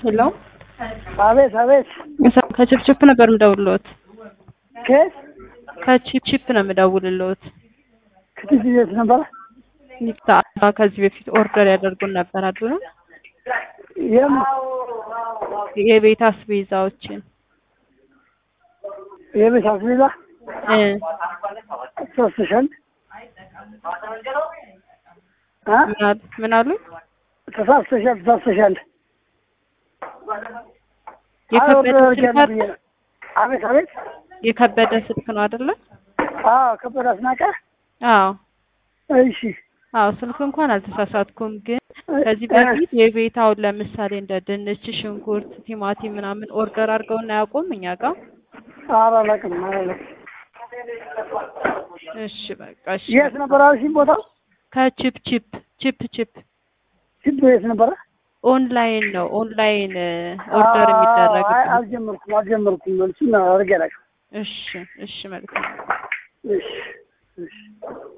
ሄሎ አቤት አቤት። ከቺፕቺፕ ነበር የምደውልልዎት። ከቺፕቺፕ ነው የምደውልልዎት። ከቺፕቺፕ ነበር። ከዚህ በፊት ኦርደር ያደርጉን ነበር አይደል? የቤት አስቤዛዎችን የቤት አስቤዛ 3000 ምን አሉ? ተሳስተሻል። የከበደ ስልክ አቤት አቤት። የከበደ ስልክ ነው አይደለ? አዎ ከበደ አስናቀ። አዎ እሺ። አዎ ስልክ እንኳን አልተሳሳትኩም፣ ግን ከዚህ በፊት የቤት አሁን ለምሳሌ እንደ ድንች፣ ሽንኩርት፣ ቲማቲም ምናምን ኦርደር አድርገውና ያውቁም እኛ ጋር? አላውቅም። እሺ በቃ እሺ። የት ነበር አልሽኝ ቦታው? ከቺፕቺፕ የት ነበር? ኦንላይን ነው። ኦንላይን ኦርደር የሚደረግ። አልጀመርኩም። መልሱን አድርጌ አላውቅም። እሺ መልካም። እሺ